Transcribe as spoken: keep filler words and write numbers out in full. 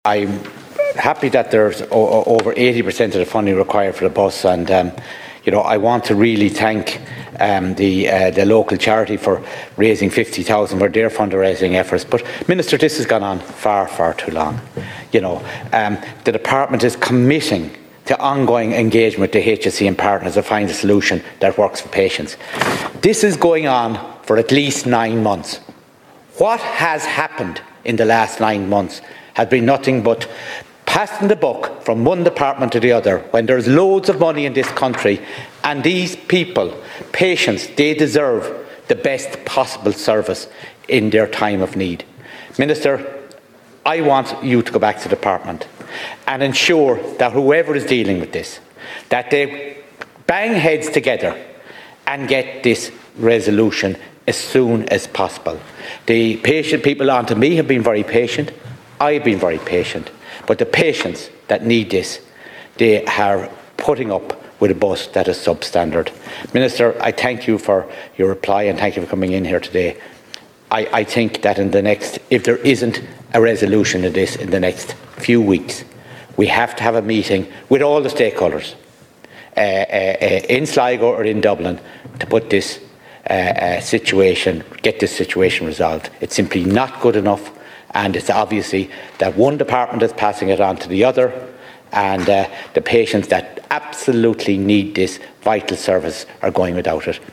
I'm happy that there's o over eighty percent of the funding required for the bus, and um, you know, I want to really thank um, the uh, the local charity for raising fifty thousand for their fundraising efforts. But Minister, this has gone on far, far too long. You know, um, the department is committing to ongoing engagement with the H S E and partners to find a solution that works for patients. This is going on for at least nine months. What has happened in the last nine months has been nothing but passing the buck from one department to the other when there's loads of money in this country, and these people, patients, they deserve the best possible service in their time of need. Minister, I want you to go back to the department and ensure that whoever is dealing with this, that they bang heads together and get this resolution as soon as possible. The patient people on to me have been very patient. I've been very patient. But the patients that need this, they are putting up with a bus that is substandard. Minister, I thank you for your reply and thank you for coming in here today. I, I think that in the next, if there isn't a resolution of this in the next few weeks, we have to have a meeting with all the stakeholders uh, uh, uh, in Sligo or in Dublin to put this uh, uh, situation, get this situation resolved. It's simply not good enough, and it's obviously that one department is passing it on to the other, and uh, the patients that absolutely need this vital service are going without it.